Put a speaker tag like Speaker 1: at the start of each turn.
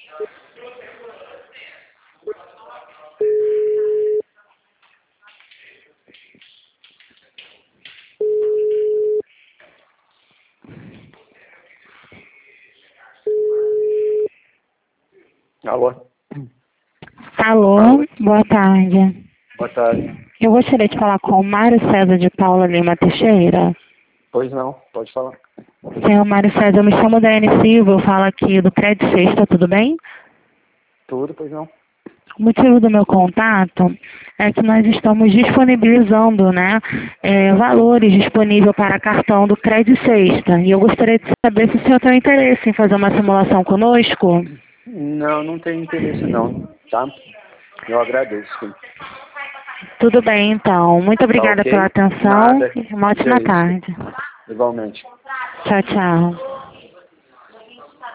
Speaker 1: Alô?
Speaker 2: Alô, boa tarde.
Speaker 1: Boa tarde.
Speaker 2: Eu gostaria de falar com o Mário César de Paula Lima Teixeira.
Speaker 1: Pois não, pode falar.
Speaker 2: Senhor Mário César, eu me chamo Daiane Silva, eu falo aqui do Crédito Sexta, tudo bem?
Speaker 1: Tudo, pois não.
Speaker 2: O motivo do meu contato é que nós estamos disponibilizando, né, valores disponíveis para cartão do Crédito Sexta. E eu gostaria de saber se o senhor tem interesse em fazer uma simulação conosco.
Speaker 1: Não, não tenho interesse não, tá? Eu agradeço, sim.
Speaker 2: Tudo bem, então. Muito
Speaker 1: Tá
Speaker 2: obrigada
Speaker 1: ok?
Speaker 2: pela atenção
Speaker 1: Nada.
Speaker 2: e uma
Speaker 1: Que é
Speaker 2: ótima
Speaker 1: isso.
Speaker 2: tarde.
Speaker 1: Igualmente.
Speaker 2: Tchau, tchau.